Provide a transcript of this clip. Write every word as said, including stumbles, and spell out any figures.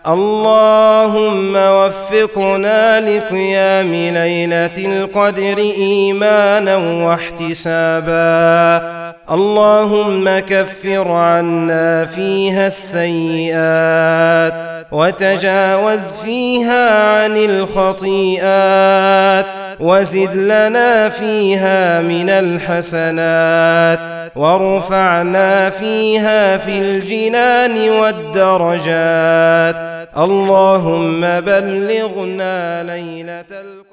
اللهم وفقنا لقيام ليلة القدر إيمانا واحتسابا. اللهم كفر عنا فيها السيئات وتجاوز فيها عن الخطيئات وزد لنا فيها من الحسنات وارفعنا فيها في الجنان والدرجات. اللهم بلغنا ليلة القدر